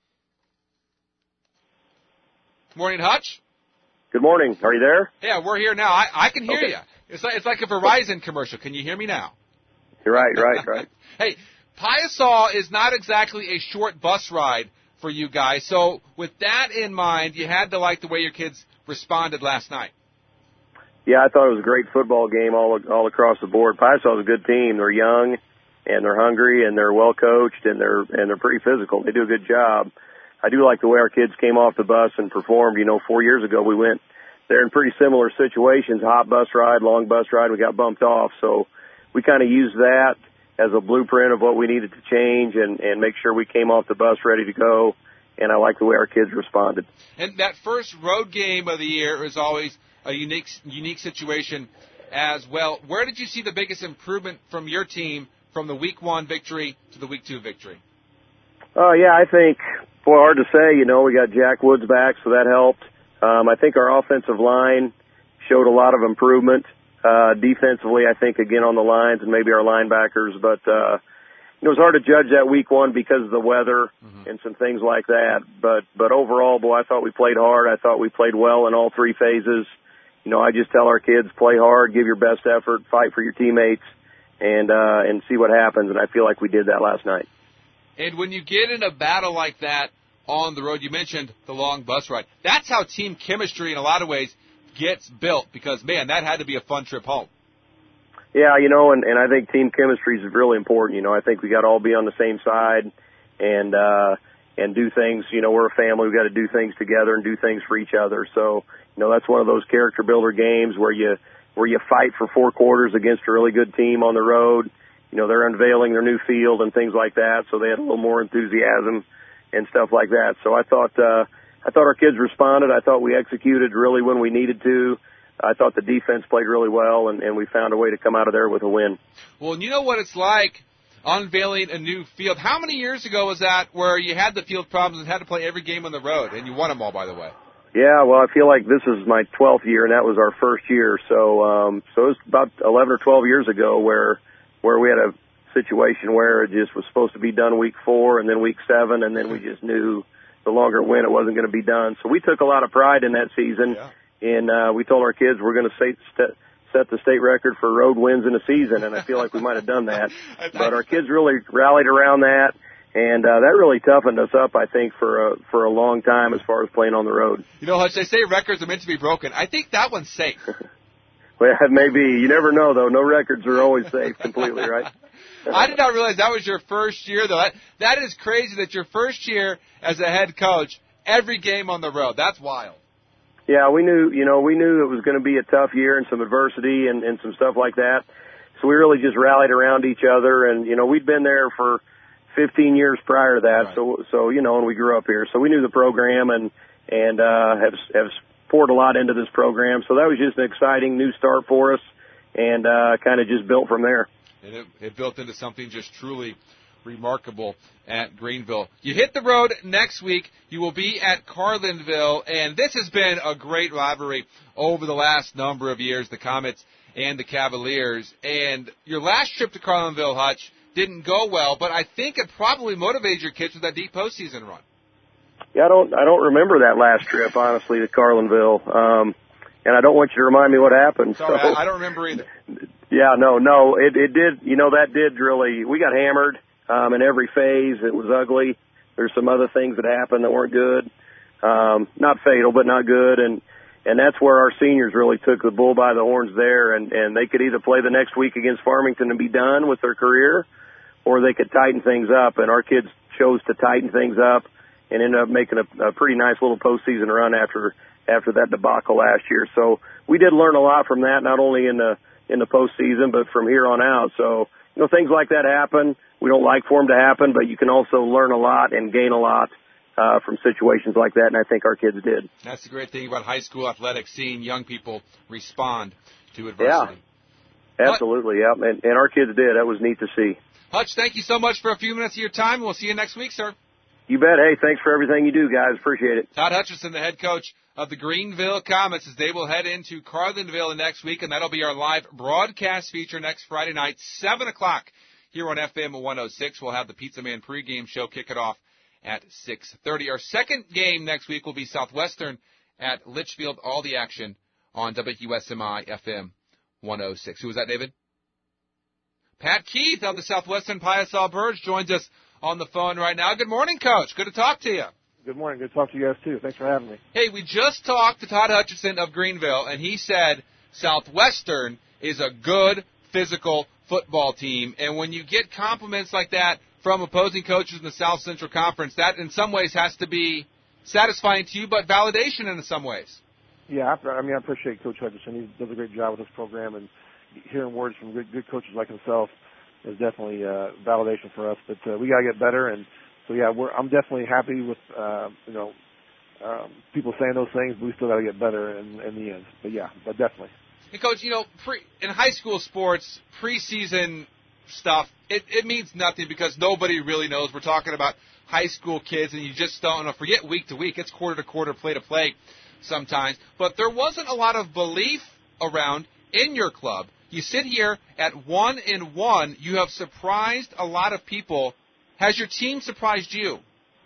Morning, Hutch. Good morning. Are you there? Yeah, we're here now. I, I can hear okay. you. It's like, it's like a Verizon commercial. Can you hear me now? You're right, right, right. Hey, Piasaw is not exactly a short bus ride for you guys. So with that in mind, you had to like the way your kids responded last night. Yeah, I thought it was a great football game all all across the board. Piasaw's a good team. They're young, and they're hungry, and they're well coached, and they're and they're pretty physical. They do a good job. I do like the way our kids came off the bus and performed. You know, four years ago we went there in pretty similar situations, hot bus ride, long bus ride. We got bumped off, so we kind of used that as a blueprint of what we needed to change and and make sure we came off the bus ready to go. And I like the way our kids responded. And that first road game of the year is always a unique unique situation as well. Where did you see the biggest improvement from your team from the week one victory to the week two victory? Oh, uh, yeah, I think, boy, hard to say. You know, we got Jack Woods back, so that helped. Um, I think our offensive line showed a lot of improvement. Uh, defensively, I think, again, on the lines and maybe our linebackers. But uh, it was hard to judge that week one because of the weather mm-hmm. and some things like that. But, but overall, boy, I thought we played hard. I thought we played well in all three phases. You know, I just tell our kids, play hard, give your best effort, fight for your teammates, and uh, and see what happens. And I feel like we did that last night. And when you get in a battle like that on the road, you mentioned the long bus ride. That's how team chemistry in a lot of ways gets built because, man, that had to be a fun trip home. Yeah, you know, and, and I think team chemistry is really important. You know, I think we got to all be on the same side and uh, and do things. You know, we're a family. We got to do things together and do things for each other. So, you know, that's one of those character builder games where you where you fight for four quarters against a really good team on the road. You know, they're unveiling their new field and things like that, so they had a little more enthusiasm and stuff like that. So I thought uh, I thought our kids responded. I thought we executed really when we needed to. I thought the defense played really well, and, and we found a way to come out of there with a win. Well, and you know what it's like unveiling a new field. How many years ago was that where you had the field problems and had to play every game on the road, and you won them all, by the way? Yeah, well, I feel like this is my twelfth year, and that was our first year. So, um, so it was about eleven or twelve years ago where, where we had a situation where it just was supposed to be done week four and then week seven, and then we just knew the longer it went, it wasn't going to be done. So we took a lot of pride in that season, yeah. and uh, we told our kids we're going to set, set the state record for road wins in a season, and I feel like we might have done that. But our kids really rallied around that. And uh, that really toughened us up, I think, for a, for a long time as far as playing on the road. You know, Hutch, they say records are meant to be broken. I think that one's safe. Well, maybe. You never know, though. No records are always safe completely, right? I did not realize that was your first year, though. That, that is crazy that your first year as a head coach, every game on the road. That's wild. Yeah, we knew, you know, we knew it was going to be a tough year and some adversity and, and some stuff like that. So we really just rallied around each other. And, you know, we'd been there for fifteen years prior to that. Right. So, so, you know, and we grew up here. So we knew the program and, and, uh, have, have poured a lot into this program. So that was just an exciting new start for us and, uh, kind of just built from there. And it, it built into something just truly remarkable at Greenville. You hit the road next week. You will be at Carlinville. And this has been a great rivalry over the last number of years, the Comets and the Cavaliers. And your last trip to Carlinville, Hutch, didn't go well, but I think it probably motivated your kids with that deep postseason run. Yeah, I don't, I don't remember that last trip, honestly, to Carlinville. Um, and I don't want you to remind me what happened. Sorry, so, I, I don't remember either. Yeah, no, no, it, it did, you know, that did really, we got hammered um, in every phase. It was ugly. There's some other things that happened that weren't good. Um, not fatal, but not good. And, and that's where our seniors really took the bull by the horns there. And, and they could either play the next week against Farmington and be done with their career, or they could tighten things up. And our kids chose to tighten things up and ended up making a, a pretty nice little postseason run after, after that debacle last year. So we did learn a lot from that, not only in the, in the postseason, but from here on out. So, you know, things like that happen. We don't like for them to happen, but you can also learn a lot and gain a lot uh, from situations like that, and I think our kids did. That's the great thing about high school athletics, seeing young people respond to adversity. Yeah, absolutely, yeah, and, and our kids did. That was neat to see. Hutch, thank you so much for a few minutes of your time. We'll see you next week, sir. You bet. Hey, thanks for everything you do, guys. Appreciate it. Todd Hutchinson, the head coach of the Greenville Comets, as they will head into Carlinville next week, and that'll be our live broadcast feature next Friday night, seven o'clock here on F M one oh six. We'll have the Pizza Man pregame show, kick it off at six thirty. Our second game next week will be Southwestern at Litchfield. All the action on W Q S M I F M one oh six. Who was that, David? Pat Keith of the Southwestern Piasol Birds joins us on the phone right now. Good morning, Coach. Good to talk to you. Good morning. Good to talk to you guys, too. Thanks for having me. Hey, we just talked to Todd Hutchinson of Greenville, and he said Southwestern is a good physical football team. And when you get compliments like that from opposing coaches in the South Central Conference, that in some ways has to be satisfying to you, but validation in some ways. Yeah, I, I mean, I appreciate Coach Hutchinson. He does a great job with this program, and hearing words from good, good coaches like himself is definitely uh, validation for us. But uh, we got to get better, and so, yeah, we're, I'm definitely happy with, uh, you know, um, people saying those things, but we still got to get better in, in the end. But, yeah, but definitely. And, Coach, you know, pre, in high school sports, preseason stuff, it, it means nothing because nobody really knows. We're talking about high school kids, and you just don't know. Forget week to week. It's quarter to quarter, play to play sometimes. But there wasn't a lot of belief around in your club. You sit here at one and one. You have surprised a lot of people. Has your team surprised you?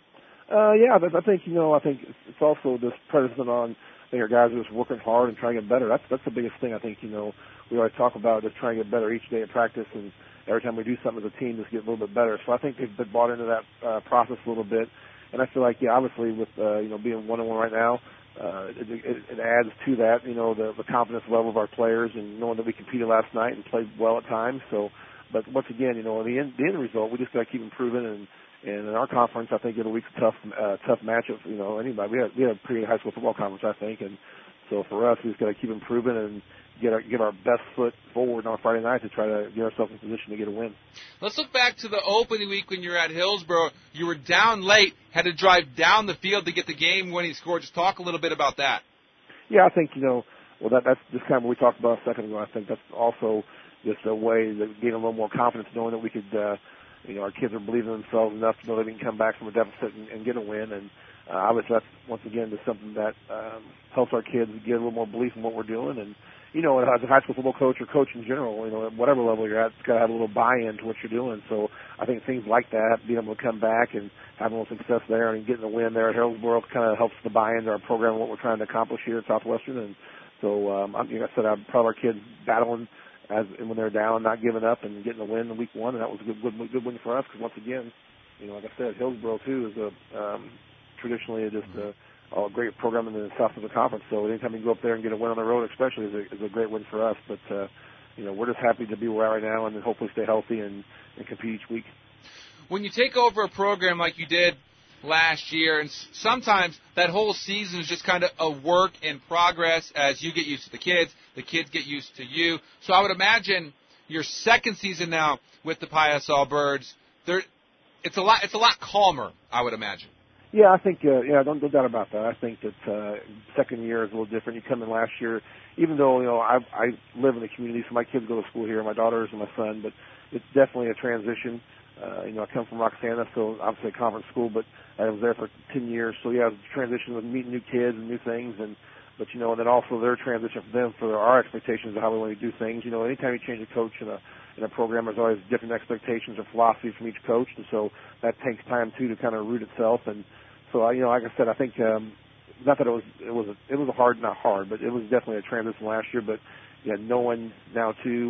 Uh, yeah, but I think, you know, I think it's also this presence on, I think our guys are just working hard and trying to get better. That's that's the biggest thing. I think, you know, we always talk about just trying to get better each day at practice, and every time we do something as a team, just get a little bit better. So I think they've been bought into that uh, process a little bit. And I feel like, yeah, obviously with, uh, you know, being one and one right now, uh, it, it, it adds to that, you know, the, the confidence level of our players and knowing that we competed last night and played well at times. So, but once again, you know, the end, the end result, we just got to keep improving. And, and in our conference, I think it'll be a tough, uh, tough matchup. You know, anybody. We had we had a pretty good high school football conference, I think, and so for us, we just got to keep improving and get our get our best foot forward on Friday night to try to get ourselves in position to get a win. Let's look back to the opening week when you were at Hillsboro. You were down late, had to drive down the field to get the game-winning score. Just talk a little bit about that. Yeah, I think, you know, well, that, that's just kind of what we talked about a second ago. I think that's also just a way to gain a little more confidence, knowing that we could, uh, you know, our kids are believing in themselves enough to know that we can come back from a deficit and, and get a win. And uh, obviously that's, once again, just something that um, helps our kids get a little more belief in what we're doing. And, you know, as a high school football coach or coach in general, you know, at whatever level you're at, it's got to have a little buy-in to what you're doing. So I think things like that, being able to come back and having a little success there and getting a win there at Hillsboro kind of helps the buy-in to our program and what we're trying to accomplish here at Southwestern. And so, um, I'm, like I said, I'm proud of our kids battling as when they're down, not giving up and getting a win in week one. And that was a good, good, good win for us because, once again, you know, like I said, Hillsboro, too, is a um, traditionally just a a great program in the South of the Conference. So anytime you go up there and get a win on the road, especially, is a, is a great win for us. But, uh, you know, we're just happy to be where we're at right now and then hopefully stay healthy and, and compete each week. When you take over a program like you did last year, and sometimes that whole season is just kind of a work in progress as you get used to the kids, the kids get used to you. So I would imagine your second season now with the Piasol Birds, there, it's a lot, it's a lot calmer, I would imagine. Yeah, I think, uh, yeah, don't, no doubt about that. I think that uh, second year is a little different. You come in last year, even though, you know, I, I live in the community, so my kids go to school here, my daughters and my son, but it's definitely a transition. Uh, you know, I come from Roxana, so obviously a conference school, but I was there for ten years. So, yeah, it was a transition with meeting new kids and new things. And But, you know, and then also their transition for them for our expectations of how we want to do things. You know, anytime you change a coach in a in a program, there's always different expectations or philosophies from each coach. And so that takes time, too, to kind of root itself. And so, you know, like I said, I think um, not that it was it was a, it was a hard, not hard, but it was definitely a transition last year. But yeah, knowing now too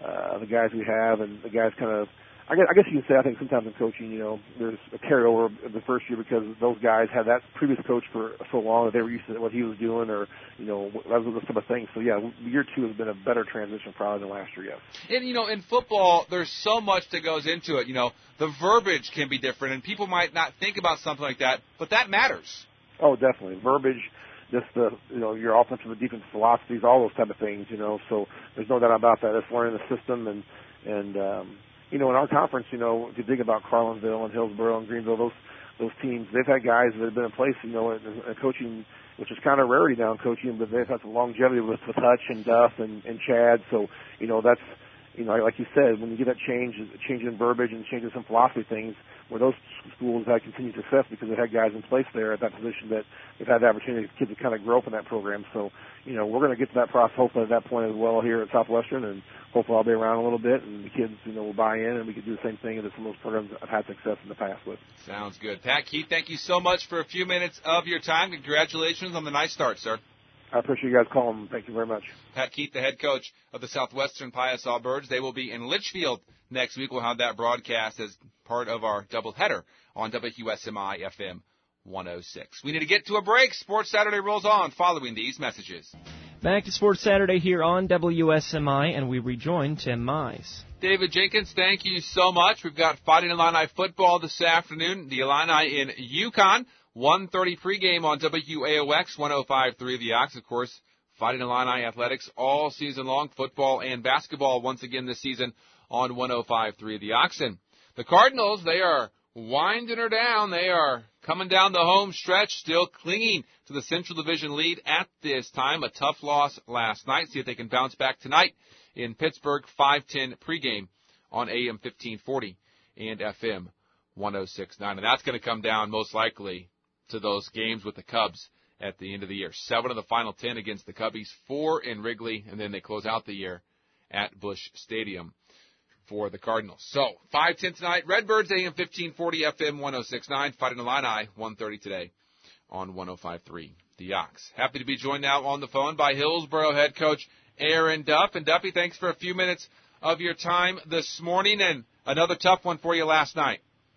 uh, the guys we have, and the guys kind of. I guess, I guess you can say, I think sometimes in coaching, you know, there's a carryover of the first year because those guys had that previous coach for so long that they were used to what he was doing, or, you know, that was the type of thing. So, yeah, year two has been a better transition probably than last year, yes. And, you know, in football, there's so much that goes into it. You know, the verbiage can be different, and people might not think about something like that, but that matters. Oh, definitely. Verbiage, just the, you know, your offensive and defensive philosophies, all those type of things, you know. So there's no doubt about that. It's learning the system and, and, um, you know, in our conference, you know, if you think about Carlinville and Hillsborough and Greenville, those those teams, they've had guys that have been in place, you know, in, in coaching, which is kind of rarity now in coaching, but they've had some longevity with, with Hutch and Duff and, and Chad. So, you know, that's, you know, like you said, when you get that change, change in verbiage and change in some philosophy things, where those schools have had continued success because they've had guys in place there at that position that they've had the opportunity for kids to kind of grow up in that program. So, you know, we're going to get to that process hopefully at that point as well here at Southwestern, and hopefully I'll be around a little bit, and the kids, you know, will buy in, and we can do the same thing that some of those programs have had success in the past with. Sounds good. Pat Keith, thank you so much for a few minutes of your time. Congratulations on the nice start, sir. I appreciate you guys calling. Thank you very much. Pat Keith, the head coach of the Southwestern Piasaw Birds. They will be in Litchfield next week. We'll have that broadcast as part of our doubleheader on W S M I F M one oh six. We need to get to a break. Sports Saturday rolls on following these messages. Back to Sports Saturday here on W S M I, and we rejoin Tim Mize. David Jenkins, thank you so much. We've got Fighting Illini football this afternoon. The Illini in Yukon. one thirty pregame on W A O X one oh five point three The Ox. Of course, Fighting Illini athletics all season long. Football and basketball once again this season on one oh five point three The Oxen. The Cardinals, they are winding her down. They are coming down the home stretch, still clinging to the Central Division lead at this time. A tough loss last night. See if they can bounce back tonight in Pittsburgh. five ten pregame on A M fifteen forty and F M one oh six point nine. And that's going to come down most likely to those games with the Cubs at the end of the year. Seven of the final ten against the Cubbies, four in Wrigley, and then they close out the year at Busch Stadium for the Cardinals. So, five ten tonight, Redbirds, A M fifteen forty, F M one oh six point nine, Fighting Illini, one thirty today on one oh five point three The Ox. Happy to be joined now on the phone by Hillsborough head coach Aaron Duff. And Duffy, thanks for a few minutes of your time this morning, and another tough one for you last night.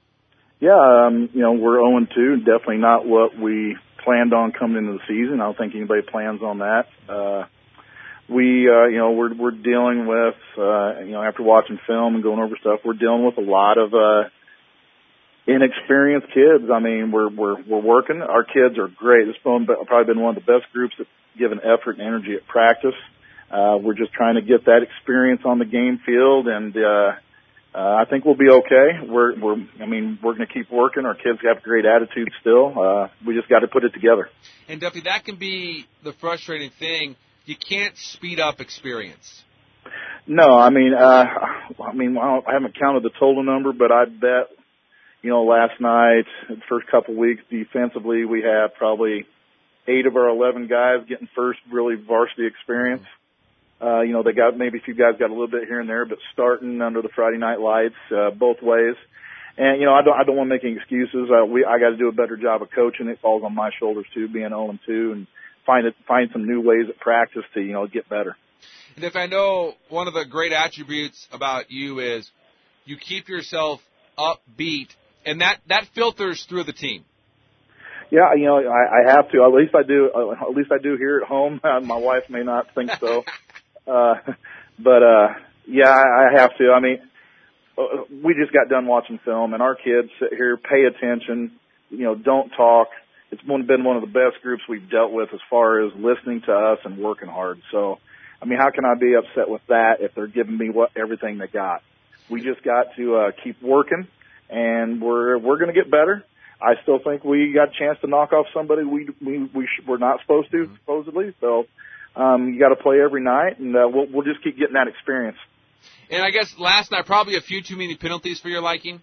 Yeah, um, you know, we're oh and two, definitely not what we planned on coming into the season. I don't think anybody plans on that. Uh, we, uh, you know, we're, we're dealing with, uh, you know, after watching film and going over stuff, we're dealing with a lot of, uh, inexperienced kids. I mean, we're, we're, we're working. Our kids are great. This has probably been one of the best groups that give an effort and energy at practice. Uh, we're just trying to get that experience on the game field, and, uh, Uh, I think we'll be okay. We're, we're, I mean, we're going to keep working. Our kids have great attitude still. Uh, we just got to put it together. And Duffy, that can be the frustrating thing. You can't speed up experience. No, I mean, uh, I mean, I, don't, I haven't counted the total number, but I bet, you know, last night, the first couple of weeks, defensively, we had probably eight of our eleven guys getting first really varsity experience. Uh, you know, they got, maybe a few guys got a little bit here and there, but starting under the Friday night lights, uh, both ways. And, you know, I don't, I don't want to make any excuses. Uh, we, I got to do a better job of coaching. It falls on my shoulders too, being oh and two, and find it, find some new ways at practice to, you know, get better. And if I know one of the great attributes about you is you keep yourself upbeat, and that, that filters through the team. Yeah, you know, I, I have to. At least I do. Uh, at least I do here at home. My wife may not think so. Uh, but, uh, yeah, I, I have to. I mean, uh, we just got done watching film, and our kids sit here, pay attention, you know, don't talk. It's one, been one of the best groups we've dealt with as far as listening to us and working hard. So, I mean, how can I be upset with that if they're giving me what, everything they got? We just got to, uh, keep working, and we're, we're going to get better. I still think we got a chance to knock off somebody we, we, we sh- we're not supposed to, supposedly. So, Um, you got to play every night, and uh, we'll, we'll just keep getting that experience. And I guess last night, probably a few too many penalties for your liking?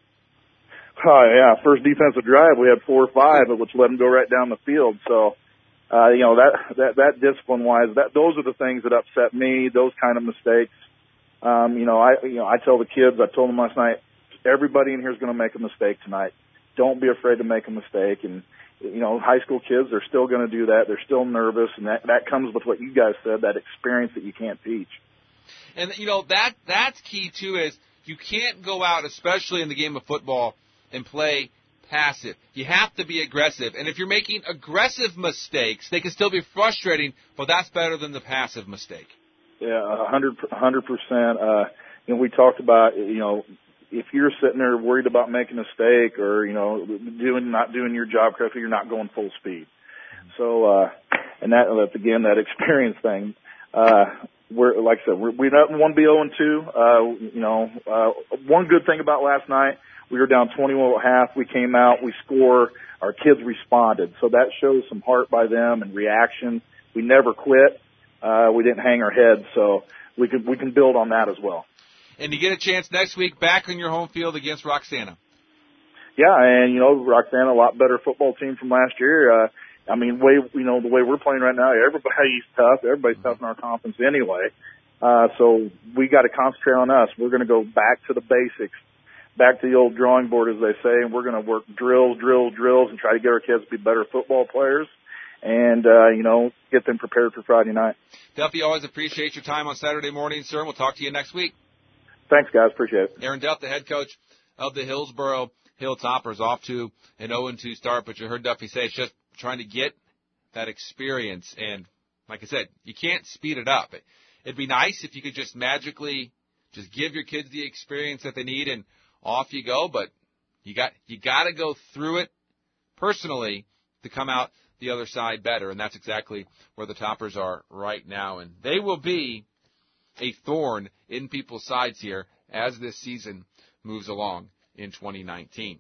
Oh, yeah. First defensive drive, we had four or five, which let them go right down the field. So, uh, you know, that, that, that discipline-wise, that, those are the things that upset me, those kind of mistakes. Um, you know, I, you know, I tell the kids, I told them last night, everybody in here is going to make a mistake tonight. Don't be afraid to make a mistake. And, you know, high school kids, they're still going to do that. They're still nervous, and that, that comes with what you guys said, that experience that you can't teach. And, you know, that that's key, too, is you can't go out, especially in the game of football, and play passive. You have to be aggressive. And if you're making aggressive mistakes, they can still be frustrating, but that's better than the passive mistake. Yeah, a hundred, hundred percent. Uh, you know, we talked about, you know, if you're sitting there worried about making a mistake or, you know, doing, not doing your job correctly, you're not going full speed. So, uh, and that, that's again, that experience thing. Uh, we're, like I said, we're, we don't want to be oh and two. Uh, you know, uh, one good thing about last night, we were down twenty-one at half. We came out, we score. Our kids responded. So that shows some heart by them and reaction. We never quit. Uh, we didn't hang our heads. So we can, we can build on that as well. And you get a chance next week back on your home field against Roxana. Yeah, and, you know, Roxana, a lot better football team from last year. Uh, I mean, way, you know, the way we're playing right now, everybody's tough. Everybody's tough in our conference anyway. Uh, so we got to concentrate on us. We're going to go back to the basics, back to the old drawing board, as they say, and we're going to work drills, drills, drills, and try to get our kids to be better football players and, uh, you know, get them prepared for Friday night. Duffy, always appreciate your time on Saturday morning, sir, and we'll talk to you next week. Thanks, guys. Appreciate it. Aaron Duff, the head coach of the Hillsboro Hilltoppers, off to an oh and two start, but you heard Duffy say it's just trying to get that experience. And like I said, you can't speed it up. It, it'd be nice if you could just magically just give your kids the experience that they need and off you go. But you got you got to go through it personally to come out the other side better. And that's exactly where the Toppers are right now. And they will be a thorn in people's sides here as this season moves along in twenty nineteen.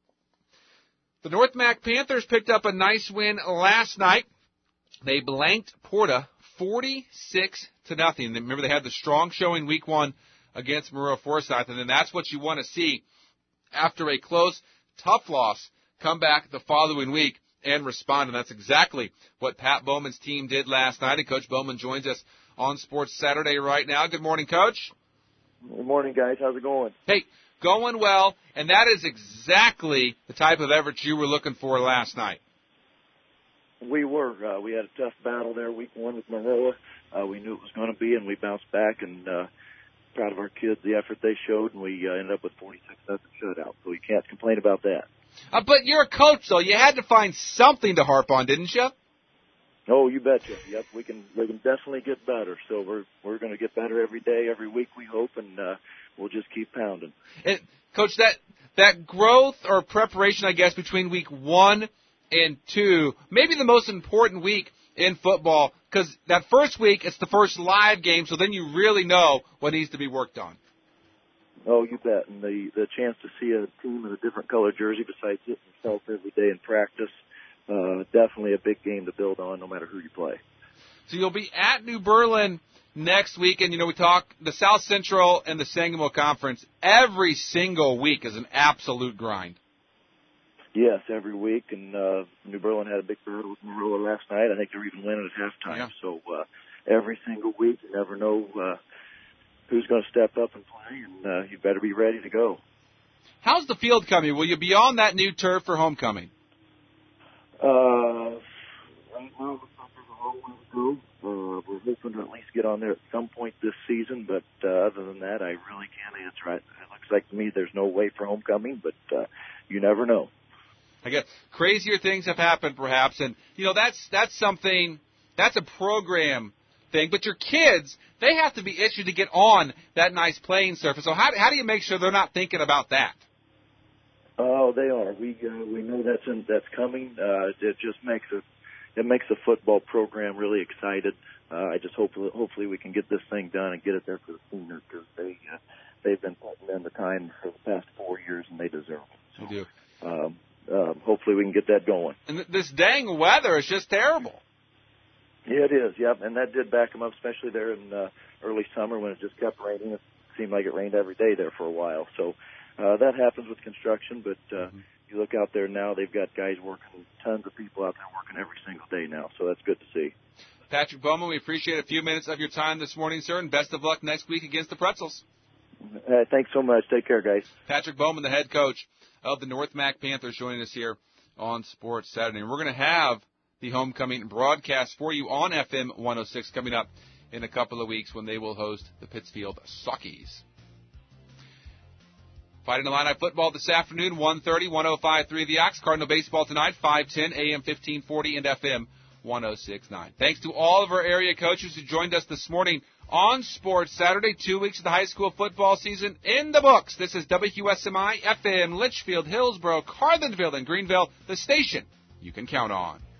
The North Mac Panthers picked up a nice win last night. They blanked Porta forty-six to nothing. Remember, they had the strong showing week one against Maroa Forsyth, and then that's what you want to see after a close, tough loss, come back the following week and respond. And that's exactly what Pat Bowman's team did last night. And Coach Bowman joins us on Sports Saturday right now. Good morning, Coach. Good morning, guys. How's it going? Hey, going well, and that is exactly the type of effort you were looking for last night. We were. Uh, we had a tough battle there week one with Maroa. Uh, we knew it was going to be, and we bounced back, and uh, proud of our kids, the effort they showed, and we uh, ended up with forty-six nothing shutout, so you can't complain about that. Uh, but you're a coach, though. You had to find something to harp on, didn't you? Oh, you betcha. Yep, we can we can definitely get better. So we're we're going to get better every day, every week, we hope, and uh, we'll just keep pounding. And, Coach, that that growth or preparation, I guess, between week one and two, maybe the most important week in football, because that first week, it's the first live game, so then you really know what needs to be worked on. Oh, you bet. And the, the chance to see a team in a different color jersey besides hitting yourself every day in practice, uh, definitely a big game to build on no matter who you play. So you'll be at New Berlin next week, and, you know, we talk the South Central and the Sangamo Conference. Every single week is an absolute grind. Yes, every week, and uh, New Berlin had a big battle with Maroa last night. I think they're even winning at halftime. Yeah. So uh, every single week, you never know uh, who's going to step up and play, and uh, you better be ready to go. How's the field coming? Will you be on that new turf for homecoming? Uh, right now, looks like there's a long way to go. Uh, we're hoping to at least get on there at some point this season, but uh, other than that, I really can't answer. It looks like to me there's no way for homecoming, but uh, you never know. I guess crazier things have happened, perhaps, and you know that's that's something that's a program thing. But your kids, they have to be itchy to get on that nice playing surface. So how how do you make sure they're not thinking about that? Oh, they are. We uh, we know that's in, that's coming. Uh, it just makes a it makes the football program really excited. Uh, I just hope hopefully we can get this thing done and get it there for the seniors because they uh, they've been putting in the time for the past four years and they deserve it. So, they do. Um, Uh, hopefully we can get that going. And th- this dang weather is just terrible. Yeah, it is, yep. And that did back them up, especially there in uh, early summer when it just kept raining. It seemed like it rained every day there for a while. So uh, that happens with construction, but uh, mm-hmm. you look out there now, they've got guys working, tons of people out there working every single day now. So that's good to see. Patrick Bowman, we appreciate a few minutes of your time this morning, sir, and best of luck next week against the Pretzels. Uh, thanks so much. Take care, guys. Patrick Bowman, the head coach of the North Mac Panthers, joining us here on Sports Saturday. And we're going to have the homecoming broadcast for you on F M one oh six coming up in a couple of weeks when they will host the Pittsfield Saukies. Fighting Illini football this afternoon, one thirty, one oh five point three The Ox. Cardinal baseball tonight, five ten, A M fifteen forty, and F M one oh six point nine. Thanks to all of our area coaches who joined us this morning on Sports Saturday. Two weeks of the high school football season in the books. This is W Q S M I F M, Litchfield, Hillsborough, Carlinville, and Greenville, the station you can count on.